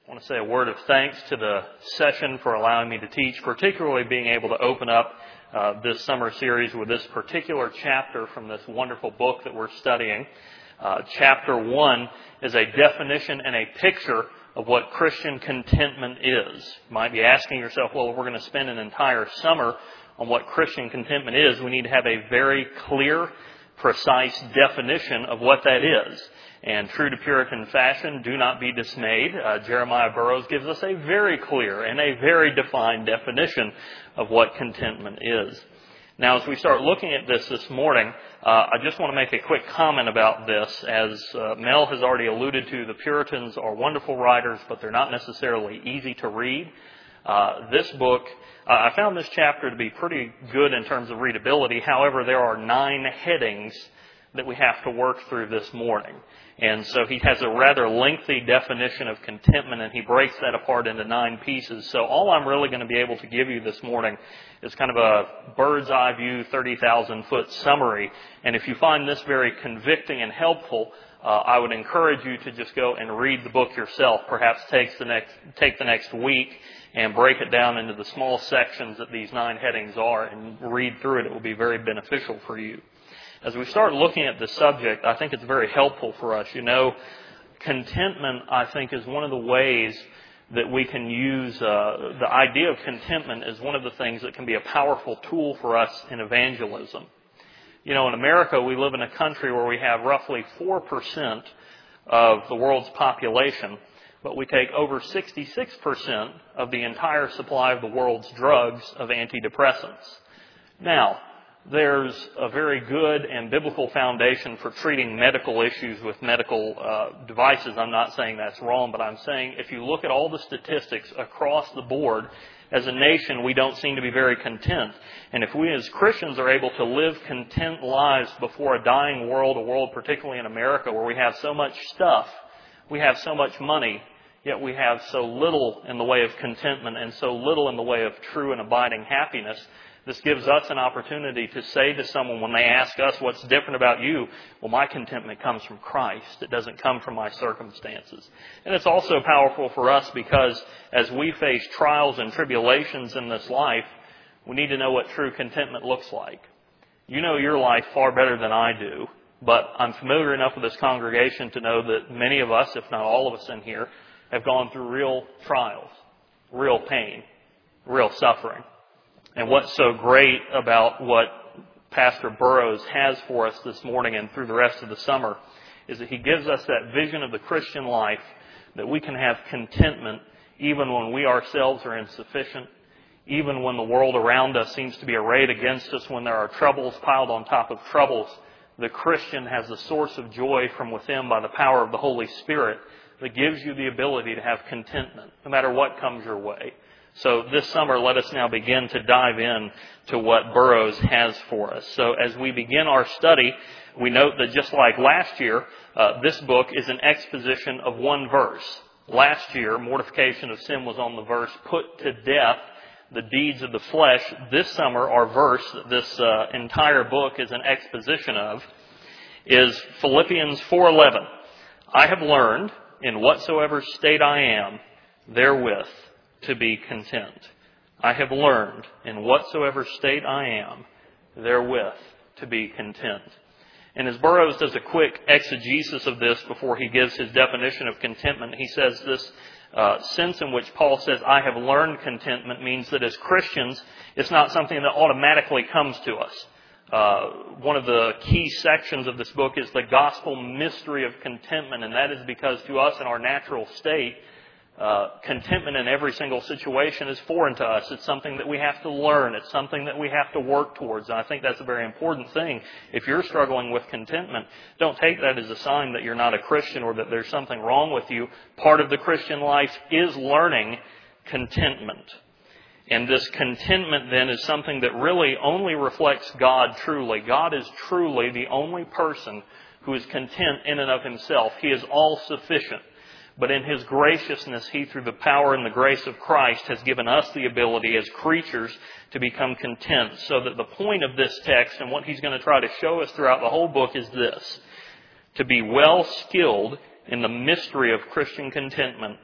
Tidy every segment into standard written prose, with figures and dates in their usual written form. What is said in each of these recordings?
I want to say a word of thanks to the session for allowing me to teach, particularly being able to open up this summer series with this particular chapter from this wonderful book that we're studying. Chapter 1 is a definition and a picture of what Christian contentment is. You might be asking yourself, well, if we're going to spend an entire summer on what Christian contentment is, we need to have a very clear, precise definition of what that is. And true to Puritan fashion, do not be dismayed. Jeremiah Burroughs gives us a very clear and a very defined definition of what contentment is. Now, as we start looking at this morning, I just want to make a quick comment about this. As Mel has already alluded to, the Puritans are wonderful writers, but they're not necessarily easy to read. This book, I found this chapter to be pretty good in terms of readability. However, there are 9 headings that we have to work through this morning. And so he has a rather lengthy definition of contentment, and he breaks that apart into 9 pieces. So all I'm really going to be able to give you this morning is kind of a bird's eye view, 30,000-foot summary. And if you find this very convicting and helpful, I would encourage you to just go and read the book yourself. Perhaps take the next week and break it down into the small sections that these 9 headings are and read through it. It will be very beneficial for you. As we start looking at this subject, I think it's very helpful for us. You know, contentment, I think, is one of the ways that we can use, the idea of contentment is one of the things that can be a powerful tool for us in evangelism. You know, in America, we live in a country where we have roughly 4% of the world's population, but we take over 66% of the entire supply of the world's drugs of antidepressants. Now, there's a very good and biblical foundation for treating medical issues with medical devices. I'm not saying that's wrong, but I'm saying if you look at all the statistics across the board, as a nation, we don't seem to be very content. And if we as Christians are able to live content lives before a dying world, a world particularly in America where we have so much stuff, we have so much money, yet we have so little in the way of contentment and so little in the way of true and abiding happiness, this gives us an opportunity to say to someone when they ask us what's different about you, well, my contentment comes from Christ. It doesn't come from my circumstances. And it's also powerful for us because as we face trials and tribulations in this life, we need to know what true contentment looks like. You know your life far better than I do, but I'm familiar enough with this congregation to know that many of us, if not all of us in here, have gone through real trials, real pain, real suffering. And what's so great about what Pastor Burroughs has for us this morning and through the rest of the summer is that he gives us that vision of the Christian life that we can have contentment even when we ourselves are insufficient, even when the world around us seems to be arrayed against us, when there are troubles piled on top of troubles. The Christian has a source of joy from within by the power of the Holy Spirit that gives you the ability to have contentment no matter what comes your way. So this summer, let us now begin to dive in to what Burroughs has for us. So as we begin our study, we note that just like last year, this book is an exposition of one verse. Last year, mortification of sin was on the verse, put to death the deeds of the flesh. This summer, our verse that this entire book is an exposition of is Philippians 4:11. I have learned in whatsoever state I am, therewith to be content. I have learned in whatsoever state I am, therewith to be content. And as Burroughs does a quick exegesis of this before he gives his definition of contentment, he says this sense in which Paul says, I have learned contentment means that as Christians, it's not something that automatically comes to us. One of the key sections of this book is the gospel mystery of contentment, and that is because to us in our natural state, contentment in every single situation is foreign to us. It's something that we have to learn. It's something that we have to work towards. And I think that's a very important thing. If you're struggling with contentment, don't take that as a sign that you're not a Christian or that there's something wrong with you. Part of the Christian life is learning contentment. And this contentment then is something that really only reflects God truly. God is truly the only person who is content in and of himself. He is all sufficient. But in His graciousness, He, through the power and the grace of Christ, has given us the ability as creatures to become content. So that the point of this text and what he's going to try to show us throughout the whole book is this: to be well skilled in the mystery of Christian contentment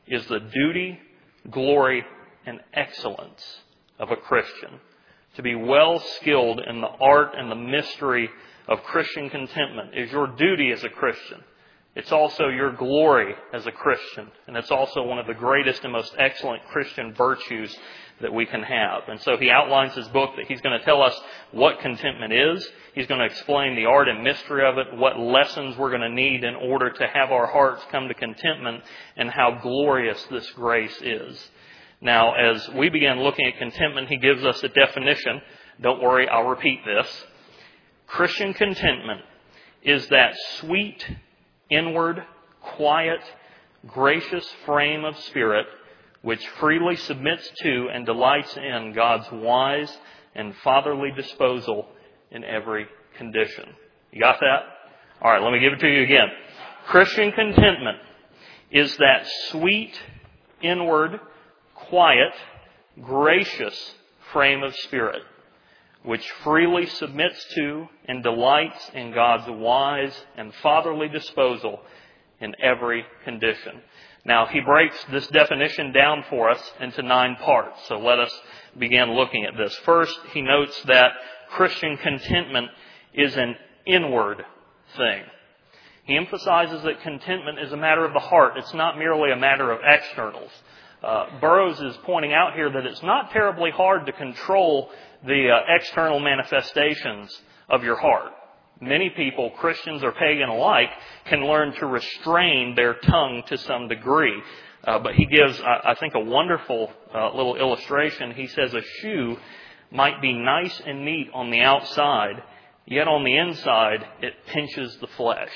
is the duty, glory, and excellence of a Christian. To be well skilled in the art and the mystery of Christian contentment is your duty as a Christian. It's also your glory as a Christian. And it's also one of the greatest and most excellent Christian virtues that we can have. And so he outlines his book that he's going to tell us what contentment is. He's going to explain the art and mystery of it, what lessons we're going to need in order to have our hearts come to contentment, and how glorious this grace is. Now, as we begin looking at contentment, he gives us a definition. Don't worry, I'll repeat this. Christian contentment is that sweet, inward, quiet, gracious frame of spirit which freely submits to and delights in God's wise and fatherly disposal in every condition. You got that? All right, let me give it to you again. Christian contentment is that sweet, inward, quiet, gracious frame of spirit which freely submits to and delights in God's wise and fatherly disposal in every condition. Now, he breaks this definition down for us into 9 parts. So let us begin looking at this. First, he notes that Christian contentment is an inward thing. He emphasizes that contentment is a matter of the heart. It's not merely a matter of externals. Burroughs is pointing out here that it's not terribly hard to control the external manifestations of your heart. Many people, Christians or pagan alike, can learn to restrain their tongue to some degree. But he gives, I think, a wonderful little illustration. He says a shoe might be nice and neat on the outside, yet on the inside it pinches the flesh.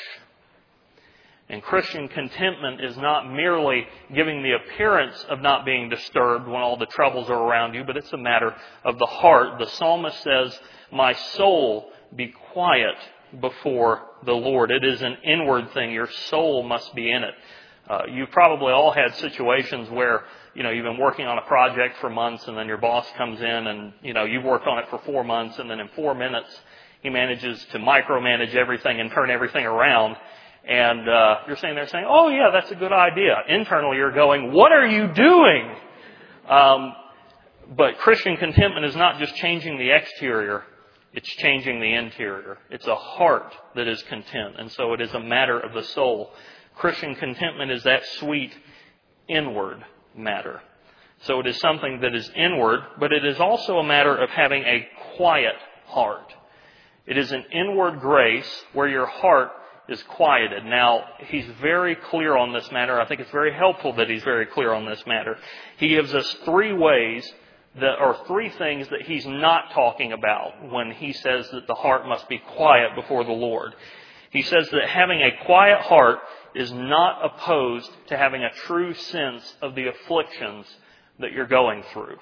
And Christian contentment is not merely giving the appearance of not being disturbed when all the troubles are around you, but it's a matter of the heart. The psalmist says, "My soul, be quiet before the Lord." It is an inward thing. Your soul must be in it. You've probably all had situations where, you've been working on a project for months and then your boss comes in and, you've worked on it for 4 months and then in 4 minutes he manages to micromanage everything and turn everything around. And you're sitting there saying, "Oh yeah, that's a good idea." Internally you're going, "What are you doing?" But Christian contentment is not just changing the exterior, it's changing the interior. It's a heart that is content, and so it is a matter of the soul. Christian contentment is that sweet, inward matter. So it is something that is inward, but it is also a matter of having a quiet heart. It is an inward grace where your heart is quieted. Now, he's very clear on this matter. I think it's very helpful that he's very clear on this matter. He gives us 3 ways that are 3 things that he's not talking about when he says that the heart must be quiet before the Lord. He says that having a quiet heart is not opposed to having a true sense of the afflictions that you're going through.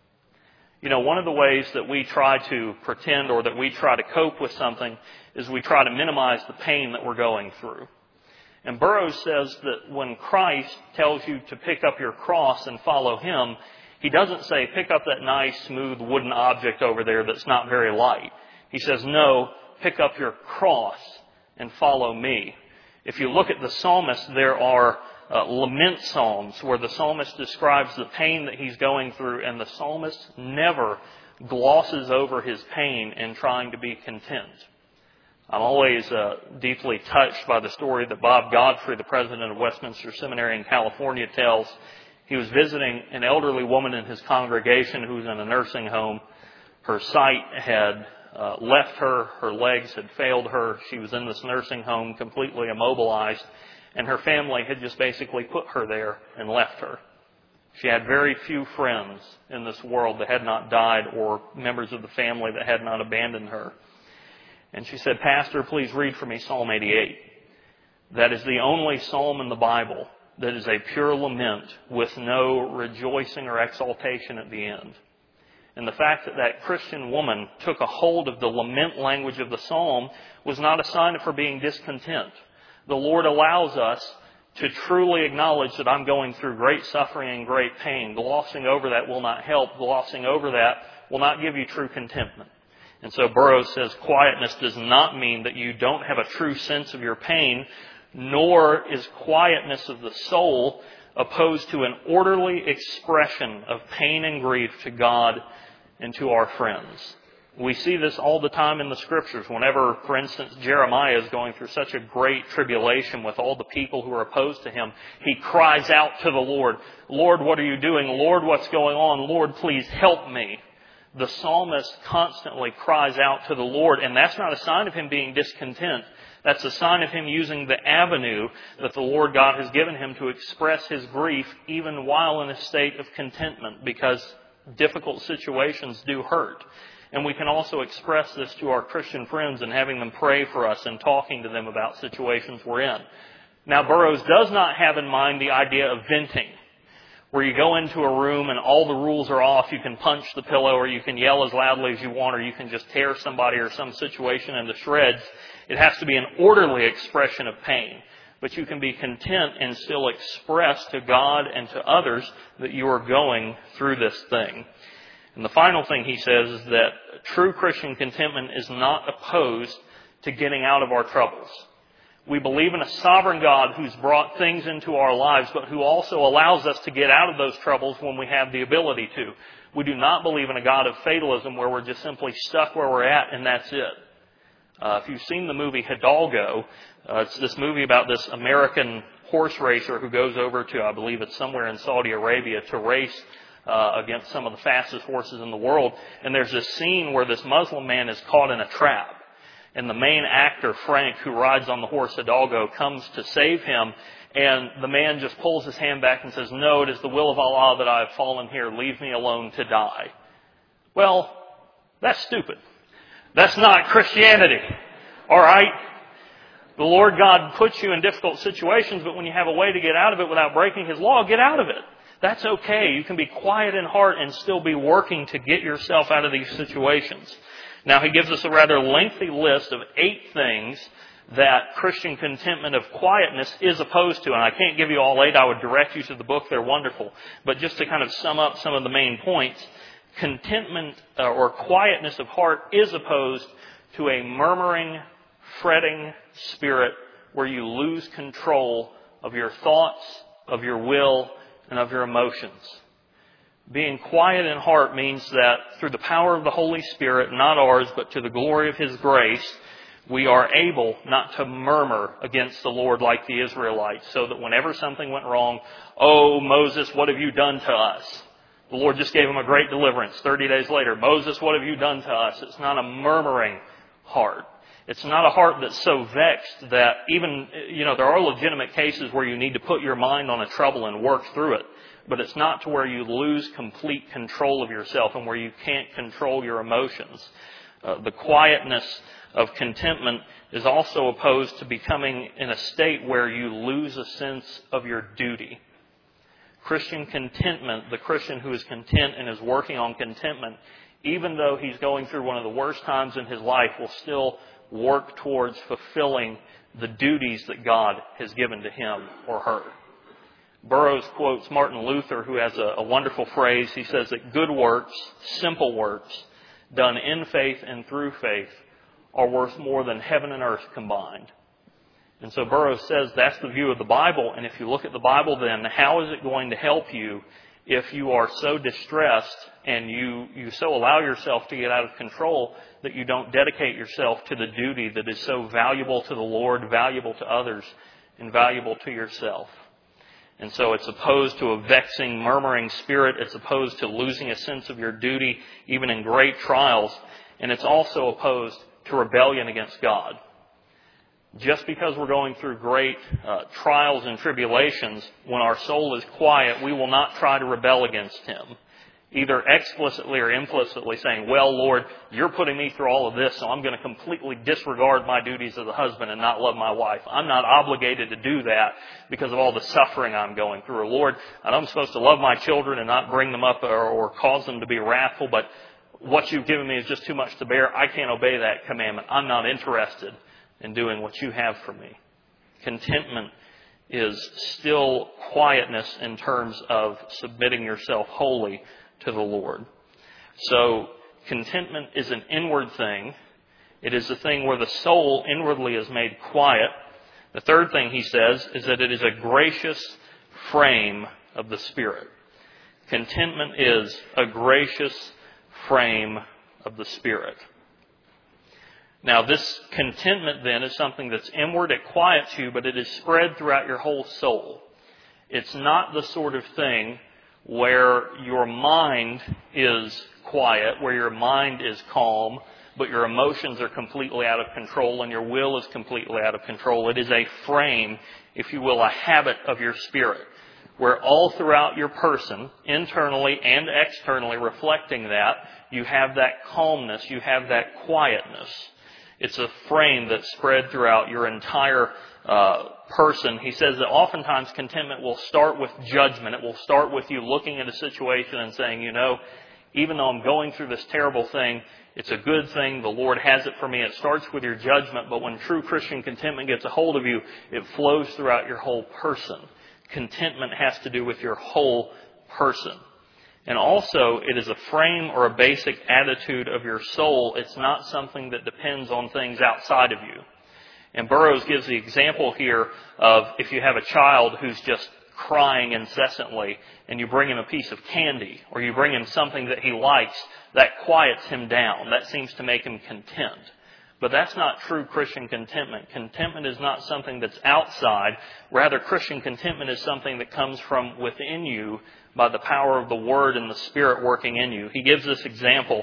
One of the ways that we try to pretend or that we try to cope with something is we try to minimize the pain that we're going through. And Burroughs says that when Christ tells you to pick up your cross and follow Him, He doesn't say, pick up that nice, smooth wooden object over there that's not very light. He says, no, pick up your cross and follow me. If you look at the psalmist, there are lament psalms where the psalmist describes the pain that he's going through, and the psalmist never glosses over his pain in trying to be content. I'm always deeply touched by the story that Bob Godfrey, the president of Westminster Seminary in California, tells. He was visiting an elderly woman in his congregation who was in a nursing home. Her sight had left her. Her legs had failed her. She was in this nursing home completely immobilized. And her family had just basically put her there and left her. She had very few friends in this world that had not died or members of the family that had not abandoned her. And she said, Pastor, please read for me Psalm 88. That is the only psalm in the Bible that is a pure lament with no rejoicing or exaltation at the end. And the fact that that Christian woman took a hold of the lament language of the psalm was not a sign of her being discontent. The Lord allows us to truly acknowledge that I'm going through great suffering and great pain. Glossing over that will not help. Glossing over that will not give you true contentment. And so Burroughs says quietness does not mean that you don't have a true sense of your pain, nor is quietness of the soul opposed to an orderly expression of pain and grief to God and to our friends. We see this all the time in the Scriptures. Whenever, for instance, Jeremiah is going through such a great tribulation with all the people who are opposed to him, he cries out to the Lord, "Lord, what are you doing? Lord, what's going on? Lord, please help me." The psalmist constantly cries out to the Lord, and that's not a sign of him being discontent. That's a sign of him using the avenue that the Lord God has given him to express his grief even while in a state of contentment, because difficult situations do hurt. And we can also express this to our Christian friends and having them pray for us and talking to them about situations we're in. Now, Burroughs does not have in mind the idea of venting, where you go into a room and all the rules are off. You can punch the pillow, or you can yell as loudly as you want, or you can just tear somebody or some situation into shreds. It has to be an orderly expression of pain. But you can be content and still express to God and to others that you are going through this thing. And the final thing he says is that true Christian contentment is not opposed to getting out of our troubles. We believe in a sovereign God who's brought things into our lives, but who also allows us to get out of those troubles when we have the ability to. We do not believe in a God of fatalism where we're just simply stuck where we're at and that's it. If you've seen the movie Hidalgo, it's this movie about this American horse racer who goes over to, I believe it's somewhere in Saudi Arabia, to race against some of the fastest horses in the world. And there's this scene where this Muslim man is caught in a trap. And the main actor, Frank, who rides on the horse Hidalgo, comes to save him. And the man just pulls his hand back and says, "No, it is the will of Allah that I have fallen here. Leave me alone to die." Well, that's stupid. That's not Christianity. All right? The Lord God puts you in difficult situations, but when you have a way to get out of it without breaking His law, get out of it. That's okay. You can be quiet in heart and still be working to get yourself out of these situations. Now, he gives us a rather lengthy list of 8 things that Christian contentment of quietness is opposed to. And I can't give you all 8. I would direct you to the book. They're wonderful. But just to kind of sum up some of the main points, contentment or quietness of heart is opposed to a murmuring, fretting spirit where you lose control of your thoughts, of your will, and of your emotions. Being quiet in heart means that through the power of the Holy Spirit, not ours, but to the glory of His grace, we are able not to murmur against the Lord like the Israelites, so that whenever something went wrong, "Oh, Moses, what have you done to us?" The Lord just gave him a great deliverance. 30 days later, "Moses, what have you done to us?" It's not a murmuring heart. It's not a heart that's so vexed that even, there are legitimate cases where you need to put your mind on a trouble and work through it. But it's not to where you lose complete control of yourself and where you can't control your emotions. The quietness of contentment is also opposed to becoming in a state where you lose a sense of your duty. Christian contentment, the Christian who is content and is working on contentment, even though he's going through one of the worst times in his life, will still work towards fulfilling the duties that God has given to him or her. Burroughs quotes Martin Luther, who has a wonderful phrase. He says that good works, simple works, done in faith and through faith, are worth more than heaven and earth combined. And so Burroughs says that's the view of the Bible. And if you look at the Bible, then how is it going to help you if you are so distressed and you so allow yourself to get out of control that you don't dedicate yourself to the duty that is so valuable to the Lord, valuable to others, and valuable to yourself? And so it's opposed to a vexing, murmuring spirit. It's opposed to losing a sense of your duty, even in great trials. And it's also opposed to rebellion against God. Just because we're going through great trials and tribulations, when our soul is quiet, we will not try to rebel against Him, either explicitly or implicitly saying, "Well, Lord, you're putting me through all of this, so I'm going to completely disregard my duties as a husband and not love my wife. I'm not obligated to do that because of all the suffering I'm going through. Or, Lord, I'm supposed to love my children and not bring them up or cause them to be wrathful, but what you've given me is just too much to bear. I can't obey that commandment. I'm not interested in doing what you have for me." Contentment is still quietness in terms of submitting yourself wholly to the Lord. So contentment is an inward thing. It is a thing where the soul inwardly is made quiet. The third thing he says is that it is a gracious frame of the Spirit. Contentment is a gracious frame of the Spirit. Now, this contentment then is something that's inward, it quiets you, but it is spread throughout your whole soul. It's not the sort of thing where your mind is quiet, where your mind is calm, but your emotions are completely out of control and your will is completely out of control. It is a frame, if you will, a habit of your spirit, where all throughout your person, internally and externally reflecting that, you have that calmness, you have that quietness. It's a frame that's spread throughout your entire person. He says that oftentimes contentment will start with judgment. It will start with you looking at a situation and saying, you know, even though I'm going through this terrible thing, it's a good thing. The Lord has it for me. It starts with your judgment, but when true Christian contentment gets a hold of you, it flows throughout your whole person. Contentment has to do with your whole person. And also, it is a frame or a basic attitude of your soul. It's not something that depends on things outside of you. And Burroughs gives the example here of if you have a child who's just crying incessantly and you bring him a piece of candy or you bring him something that he likes, that quiets him down. That seems to make him content. But that's not true Christian contentment. Contentment is not something that's outside. Rather, Christian contentment is something that comes from within you by the power of the Word and the Spirit working in you. He gives this example.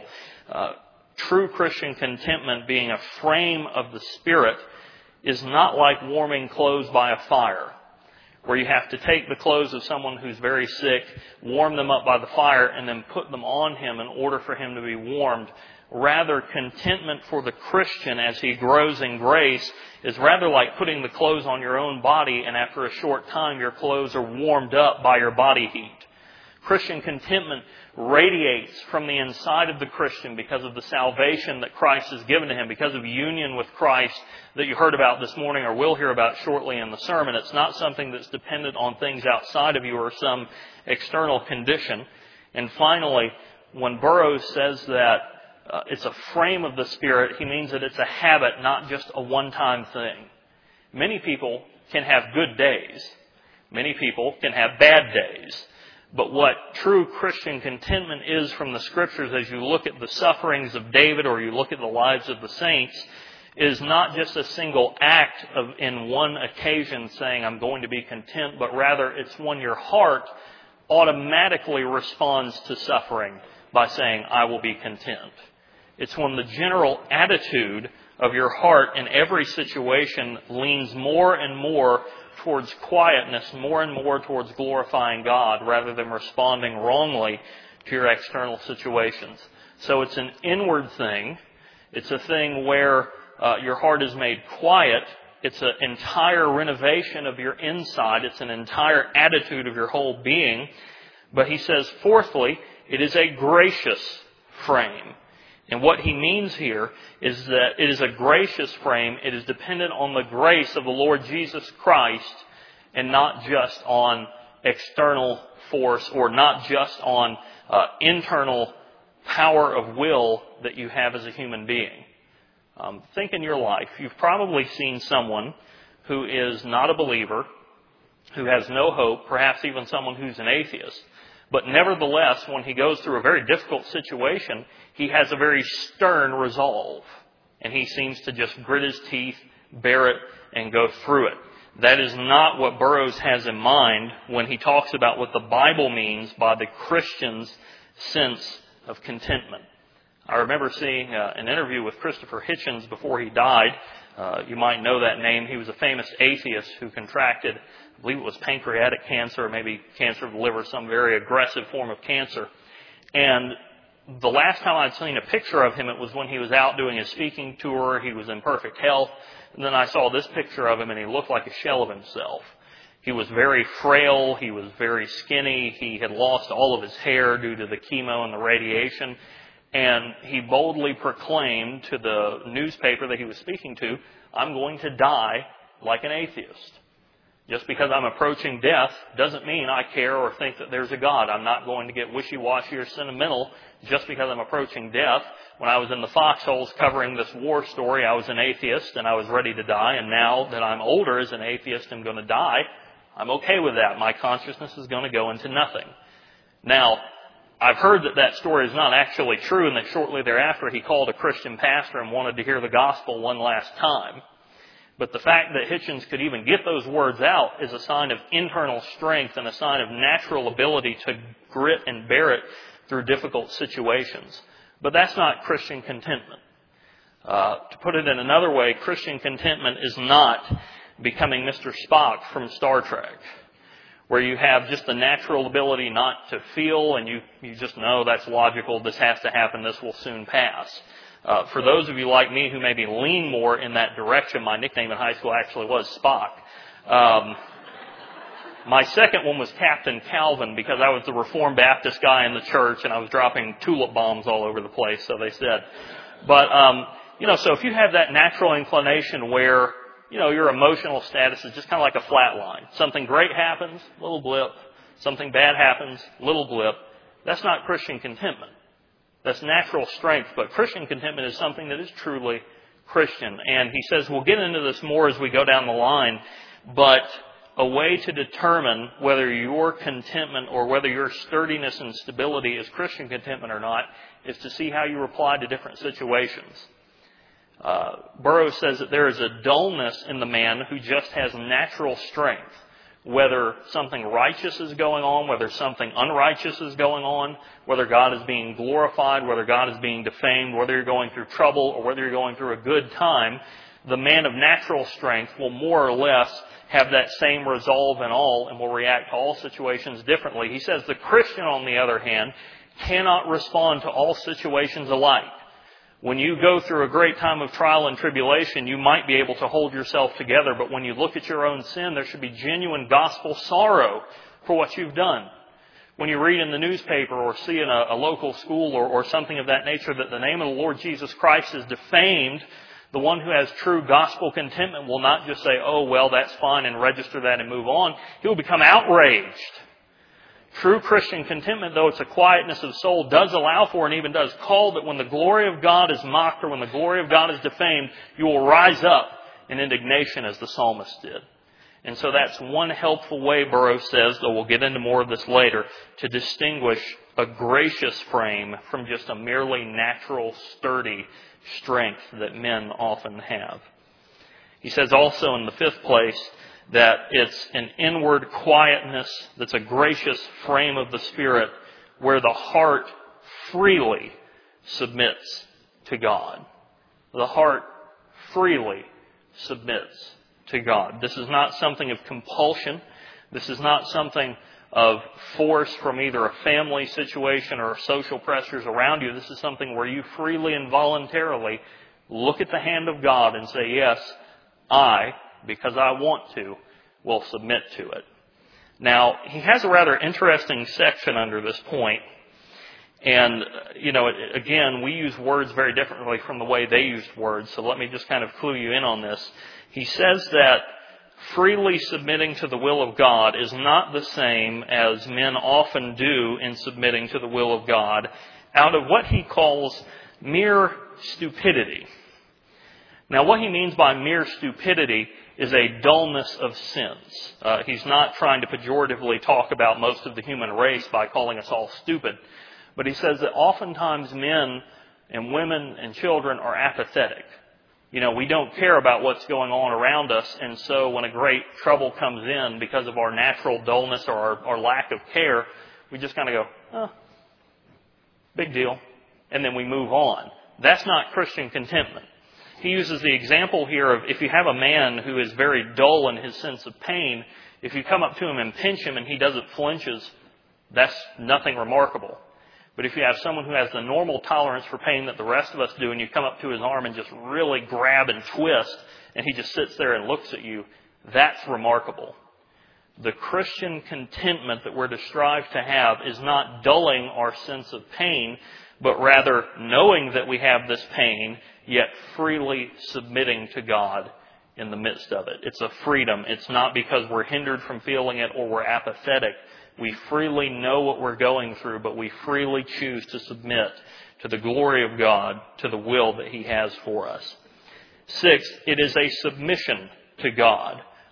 True Christian contentment being a frame of the Spirit is not like warming clothes by a fire, where you have to take the clothes of someone who's very sick, warm them up by the fire, and then put them on him in order for him to be warmed. Rather, contentment for the Christian as he grows in grace is rather like putting the clothes on your own body, and after a short time your clothes are warmed up by your body heat. Christian contentment radiates from the inside of the Christian because of the salvation that Christ has given to him, because of union with Christ that you heard about this morning or will hear about shortly in the sermon. It's not something that's dependent on things outside of you or some external condition. And finally, when Burroughs says that it's a frame of the Spirit, he means that it's a habit, not just a one-time thing. Many people can have good days. Many people can have bad days. But what true Christian contentment is from the Scriptures, as you look at the sufferings of David or you look at the lives of the saints, is not just a single act of in one occasion saying, I'm going to be content, but rather it's when your heart automatically responds to suffering by saying, I will be content. It's when the general attitude of your heart in every situation leans more and more towards quietness, more and more towards glorifying God, rather than responding wrongly to your external situations. So it's an inward thing. It's a thing where your heart is made quiet. It's an entire renovation of your inside. It's an entire attitude of your whole being. But he says, fourthly, it is a gracious frame. And what he means here is that it is a gracious frame. It is dependent on the grace of the Lord Jesus Christ and not just on external force or not just on internal power of will that you have as a human being. Think in your life. You've probably seen someone who is not a believer, who has no hope, perhaps even someone who's an atheist. But nevertheless, when he goes through a very difficult situation, he has a very stern resolve. And he seems to just grit his teeth, bear it, and go through it. That is not what Burroughs has in mind when he talks about what the Bible means by the Christian's sense of contentment. I remember seeing an interview with Christopher Hitchens before he died. You might know that name. He was a famous atheist who contracted, I believe it was pancreatic cancer, or maybe cancer of the liver, some very aggressive form of cancer. And the last time I'd seen a picture of him, it was when he was out doing his speaking tour. He was in perfect health. And then I saw this picture of him, and he looked like a shell of himself. He was very frail. He was very skinny. He had lost all of his hair due to the chemo and the radiation. And he boldly proclaimed to the newspaper that he was speaking to, I'm going to die like an atheist. Just because I'm approaching death doesn't mean I care or think that there's a God. I'm not going to get wishy-washy or sentimental just because I'm approaching death. When I was in the foxholes covering this war story, I was an atheist and I was ready to die. And now that I'm older as an atheist and going to die, I'm okay with that. My consciousness is going to go into nothing. Now, I've heard that that story is not actually true and that shortly thereafter he called a Christian pastor and wanted to hear the gospel one last time. But the fact that Hitchens could even get those words out is a sign of internal strength and a sign of natural ability to grit and bear it through difficult situations. But that's not Christian contentment. To put it in another way, Christian contentment is not becoming Mr. Spock from Star Trek, where you have just the natural ability not to feel and you just know that's logical, this has to happen, this will soon pass. For those of you like me who maybe lean more in that direction, my nickname in high school actually was Spock. My second one was Captain Calvin because I was the Reformed Baptist guy in the church and I was dropping tulip bombs all over the place, so they said. But, so if you have that natural inclination where, your emotional status is just kind of like a flat line. Something great happens, little blip. Something bad happens, little blip. That's not Christian contentment. That's natural strength, but Christian contentment is something that is truly Christian. And he says we'll get into this more as we go down the line, but a way to determine whether your contentment or whether your sturdiness and stability is Christian contentment or not is to see how you reply to different situations. Burroughs says that there is a dullness in the man who just has natural strength. Whether something righteous is going on, whether something unrighteous is going on, whether God is being glorified, whether God is being defamed, whether you're going through trouble or whether you're going through a good time, the man of natural strength will more or less have that same resolve in all and will react to all situations differently. He says the Christian, on the other hand, cannot respond to all situations alike. When you go through a great time of trial and tribulation, you might be able to hold yourself together, but when you look at your own sin, there should be genuine gospel sorrow for what you've done. When you read in the newspaper or see in a local school or something of that nature that the name of the Lord Jesus Christ is defamed, the one who has true gospel contentment will not just say, oh, well, that's fine, and register that and move on. He will become outraged. True Christian contentment, though it's a quietness of soul, does allow for and even does call that when the glory of God is mocked or when the glory of God is defamed, you will rise up in indignation as the psalmist did. And so that's one helpful way, Burroughs says, though we'll get into more of this later, to distinguish a gracious frame from just a merely natural, sturdy strength that men often have. He says also in the fifth place that it's an inward quietness that's a gracious frame of the Spirit where the heart freely submits to God. The heart freely submits to God. This is not something of compulsion. This is not something of force from either a family situation or social pressures around you. This is something where you freely and voluntarily look at the hand of God and say, yes, I, because I want to, will submit to it. Now, he has a rather interesting section under this point. And, again, we use words very differently from the way they used words. So let me just kind of clue you in on this. He says that freely submitting to the will of God is not the same as men often do in submitting to the will of God out of what he calls mere stupidity. Now, what he means by mere stupidity is a dullness of sins. He's not trying to pejoratively talk about most of the human race by calling us all stupid. But he says that oftentimes men and women and children are apathetic. We don't care about what's going on around us, and so when a great trouble comes in because of our natural dullness or our lack of care, we just kind of go, big deal, and then we move on. That's not Christian contentment. He uses the example here of if you have a man who is very dull in his sense of pain, if you come up to him and pinch him and he doesn't flinches, that's nothing remarkable. But if you have someone who has the normal tolerance for pain that the rest of us do, and you come up to his arm and just really grab and twist, and he just sits there and looks at you, that's remarkable. The Christian contentment that we're to strive to have is not dulling our sense of pain, but rather knowing that we have this pain, yet freely submitting to God in the midst of it. It's a freedom. It's not because we're hindered from feeling it or we're apathetic. We freely know what we're going through, but we freely choose to submit to the glory of God, to the will that He has for us. Sixth, it is a submission to God.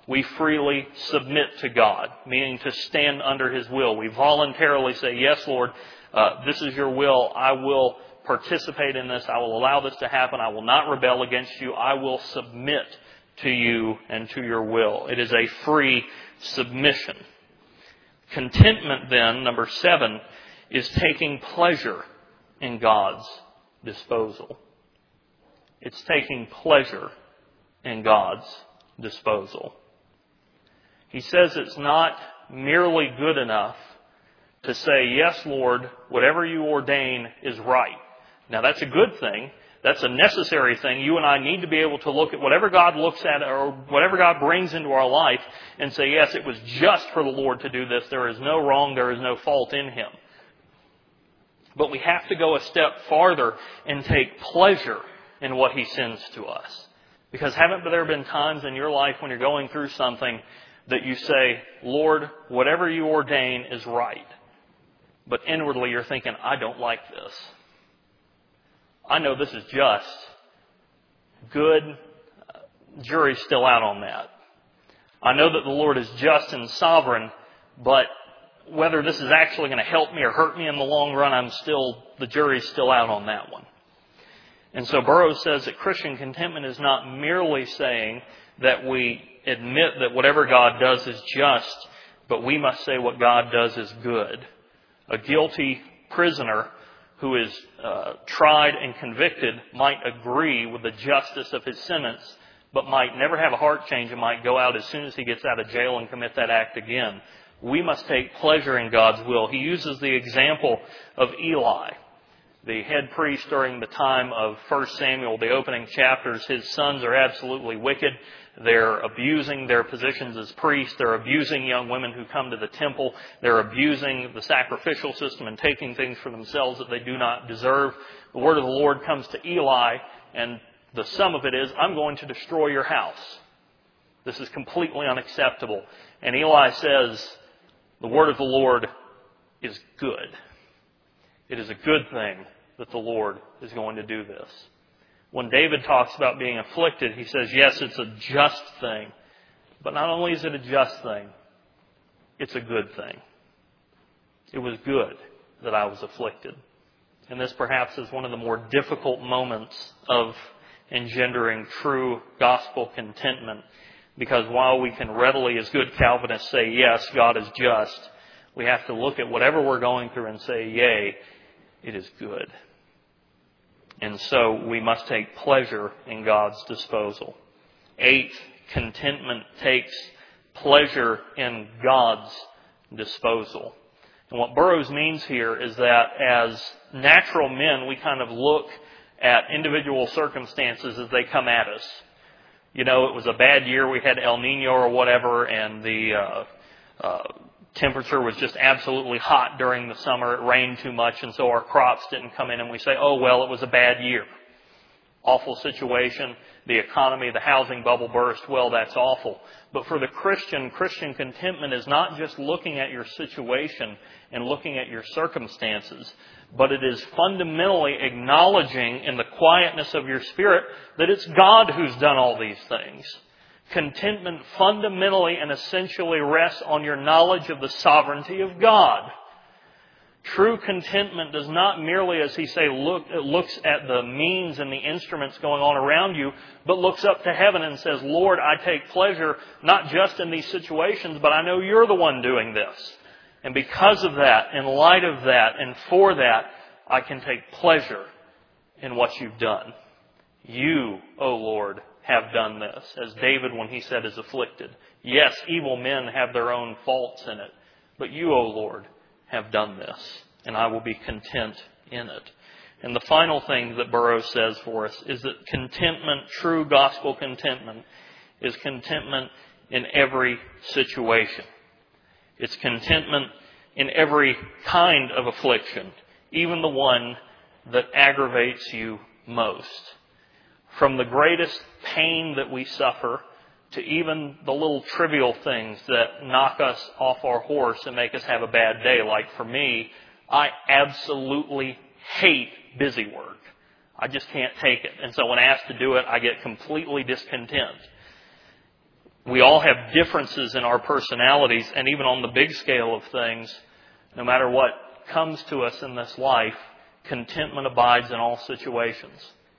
We freely submit to God, meaning to stand under His will. We voluntarily say, yes, Lord, this is your will. I will participate in this. I will allow this to happen. I will not rebel against you. I will submit to you and to your will. It is a free submission. Contentment, then, number 7, is taking pleasure in God's disposal. It's taking pleasure in God's disposal. He says it's not merely good enough to say, yes, Lord, whatever you ordain is right. Now, that's a good thing. That's a necessary thing. You and I need to be able to look at whatever God looks at or whatever God brings into our life and say, yes, it was just for the Lord to do this. There is no wrong. There is no fault in Him. But we have to go a step farther and take pleasure in what He sends to us. Because haven't there been times in your life when you're going through something that you say, Lord, whatever you ordain is right. But inwardly you're thinking, I don't like this. I know this is just. Good. Jury's still out on that. I know that the Lord is just and sovereign, but whether this is actually going to help me or hurt me in the long run, the jury's still out on that one. And so Burroughs says that Christian contentment is not merely saying that we admit that whatever God does is just, but we must say what God does is good. A guilty prisoner who is tried and convicted might agree with the justice of his sentence, but might never have a heart change and might go out as soon as he gets out of jail and commit that act again. We must take pleasure in God's will. He uses the example of Eli, the head priest during the time of 1 Samuel, the opening chapters. His sons are absolutely wicked. They're abusing their positions as priests. They're abusing young women who come to the temple. They're abusing the sacrificial system and taking things for themselves that they do not deserve. The word of the Lord comes to Eli, and the sum of it is, I'm going to destroy your house. This is completely unacceptable. And Eli says, the word of the Lord is good. It is a good thing that the Lord is going to do this. When David talks about being afflicted, he says, yes, it's a just thing. But not only is it a just thing, it's a good thing. It was good that I was afflicted. And this perhaps is one of the more difficult moments of engendering true gospel contentment. Because while we can readily, as good Calvinists, say, yes, God is just, we have to look at whatever we're going through and say, yea, it is good. And so we must take pleasure in God's disposal. 8, contentment takes pleasure in God's disposal. And what Burroughs means here is that as natural men, we kind of look at individual circumstances as they come at us. You know, it was a bad year. We had El Nino or whatever, and the temperature was just absolutely hot during the summer. It rained too much, and so our crops didn't come in. And we say, oh, well, it was a bad year. Awful situation. The economy, the housing bubble burst. Well, that's awful. But for the Christian contentment is not just looking at your situation and looking at your circumstances, but it is fundamentally acknowledging in the quietness of your spirit that it's God who's done all these things. Contentment fundamentally and essentially rests on your knowledge of the sovereignty of God. True contentment does not merely, as he say, looks at the means and the instruments going on around you, but looks up to heaven and says, Lord, I take pleasure not just in these situations, but I know you're the one doing this. And because of that, in light of that, and for that, I can take pleasure in what you've done. You, O Lord, have done this, as David, when he said, is afflicted. Yes, evil men have their own faults in it, but you, O Lord, have done this, and I will be content in it. And the final thing that Burroughs says for us is that contentment, true gospel contentment, is contentment in every situation. It's contentment in every kind of affliction, even the one that aggravates you most. From the greatest pain that we suffer to even the little trivial things that knock us off our horse and make us have a bad day. Like for me, I absolutely hate busy work. I just can't take it. And so when asked to do it, I get completely discontent. We all have differences in our personalities, and even on the big scale of things, no matter what comes to us in this life, contentment abides in all situations.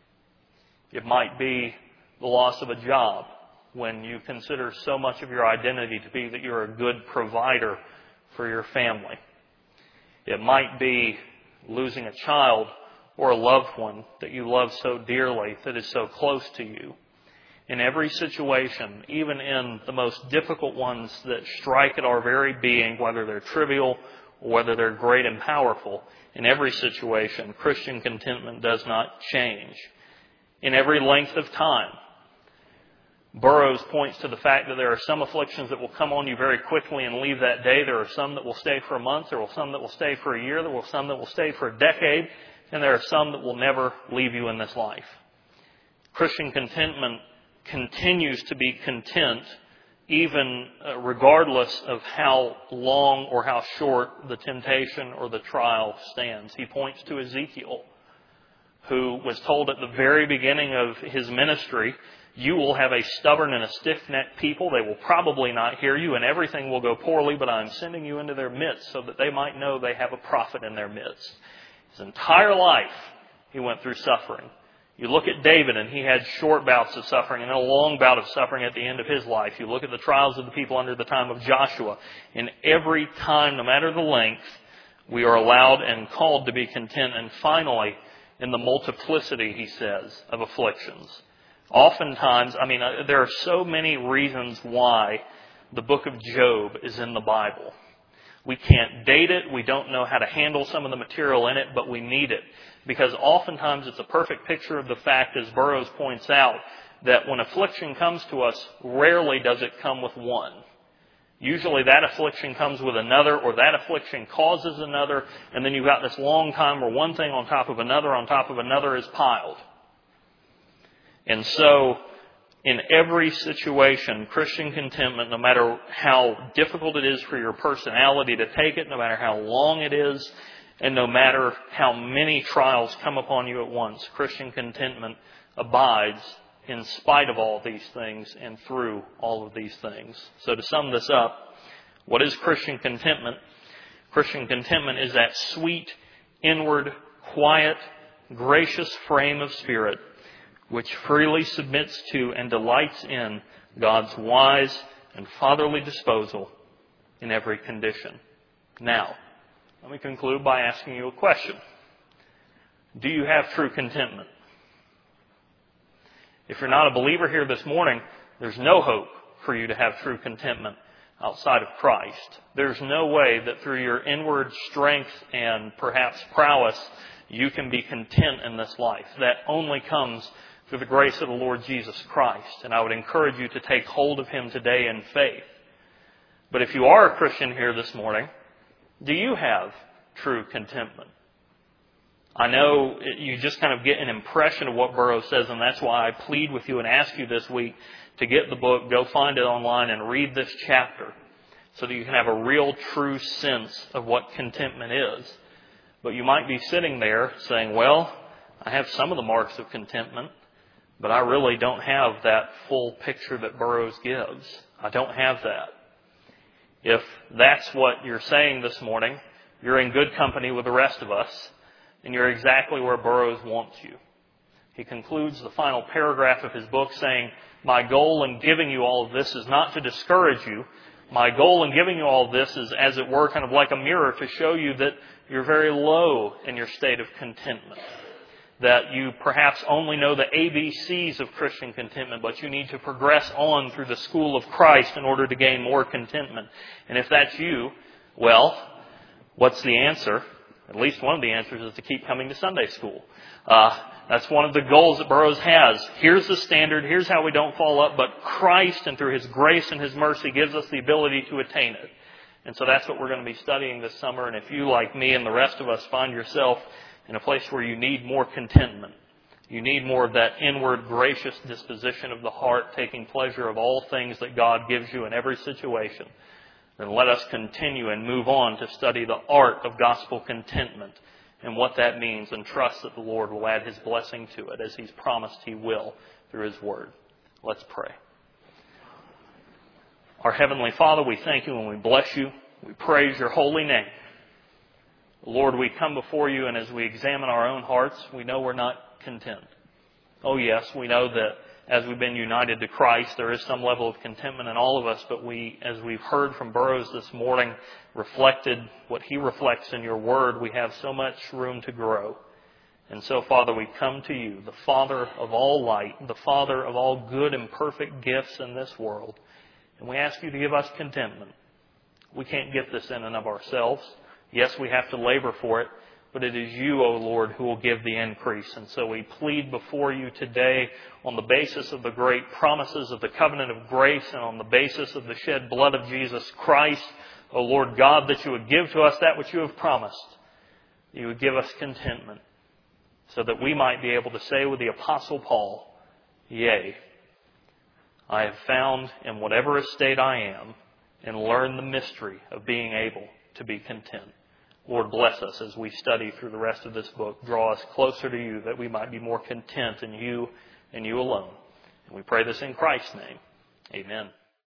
It might be the loss of a job when you consider so much of your identity to be that you're a good provider for your family. It might be losing a child or a loved one that you love so dearly that is so close to you. In every situation, even in the most difficult ones that strike at our very being, whether they're trivial or whether they're great and powerful, in every situation, Christian contentment does not change. In every length of time, Burroughs points to the fact that there are some afflictions that will come on you very quickly and leave that day. There are some that will stay for a month. There are some that will stay for a year. There are some that will stay for a decade. And there are some that will never leave you in this life. Christian contentment continues to be content even regardless of how long or how short the temptation or the trial stands. He points to Ezekiel, who was told at the very beginning of his ministry, you will have a stubborn and a stiff-necked people. They will probably not hear you, and everything will go poorly, but I'm sending you into their midst so that they might know they have a prophet in their midst. His entire life, he went through suffering. You look at David, and he had short bouts of suffering and then a long bout of suffering at the end of his life. You look at the trials of the people under the time of Joshua. In every time, no matter the length, we are allowed and called to be content. And finally, in the multiplicity, he says, of afflictions. Oftentimes, there are so many reasons why the book of Job is in the Bible. We can't date it. We don't know how to handle some of the material in it, but we need it. Because oftentimes it's a perfect picture of the fact, as Burroughs points out, that when affliction comes to us, rarely does it come with one. Usually that affliction comes with another, or that affliction causes another, and then you've got this long time where one thing on top of another is piled. And so, in every situation, Christian contentment, no matter how difficult it is for your personality to take it, no matter how long it is, and no matter how many trials come upon you at once, Christian contentment abides in spite of all these things and through all of these things. So to sum this up, what is Christian contentment? Christian contentment is that sweet, inward, quiet, gracious frame of spirit which freely submits to and delights in God's wise and fatherly disposal in every condition. Now, let me conclude by asking you a question. Do you have true contentment? If you're not a believer here this morning, there's no hope for you to have true contentment outside of Christ. There's no way that through your inward strength and perhaps prowess, you can be content in this life. That only comes through the grace of the Lord Jesus Christ. And I would encourage you to take hold of Him today in faith. But if you are a Christian here this morning, do you have true contentment? I know you just kind of get an impression of what Burroughs says, and that's why I plead with you and ask you this week to get the book, go find it online and read this chapter so that you can have a real true sense of what contentment is. But you might be sitting there saying, well, I have some of the marks of contentment, but I really don't have that full picture that Burroughs gives. I don't have that. If that's what you're saying this morning, you're in good company with the rest of us, and you're exactly where Burroughs wants you. He concludes the final paragraph of his book saying, my goal in giving you all of this is not to discourage you. My goal in giving you all of this is, as it were, kind of like a mirror to show you that you're very low in your state of contentment. That you perhaps only know the ABCs of Christian contentment, but you need to progress on through the school of Christ in order to gain more contentment. And if that's you, well, what's the answer? At least one of the answers is to keep coming to Sunday school. That's one of the goals that Burroughs has. Here's the standard. Here's how we don't fall up. But Christ, and through His grace and His mercy, gives us the ability to attain it. And so that's what we're going to be studying this summer. And if you, like me and the rest of us, find yourself in a place where you need more contentment, you need more of that inward gracious disposition of the heart, taking pleasure of all things that God gives you in every situation, then let us continue and move on to study the art of gospel contentment and what that means, and trust that the Lord will add His blessing to it as He's promised He will through His Word. Let's pray. Our Heavenly Father, we thank you and we bless you. We praise your holy name. Lord, we come before you, and as we examine our own hearts, we know we're not content. Oh yes, we know that as we've been united to Christ, there is some level of contentment in all of us, but we, as we've heard from Burroughs this morning, reflected what he reflects in your word, we have so much room to grow. And so, Father, we come to you, the Father of all light, the Father of all good and perfect gifts in this world, and we ask you to give us contentment. We can't get this in and of ourselves. Yes, we have to labor for it, but it is you, O Lord, who will give the increase. And so we plead before you today on the basis of the great promises of the covenant of grace and on the basis of the shed blood of Jesus Christ, O Lord God, that you would give to us that which you have promised. You would give us contentment so that we might be able to say with the Apostle Paul, "Yea, I have found in whatever estate I am and learned the mystery of being able to be content." Lord, bless us as we study through the rest of this book. Draw us closer to you that we might be more content in you and you alone. And we pray this in Christ's name. Amen.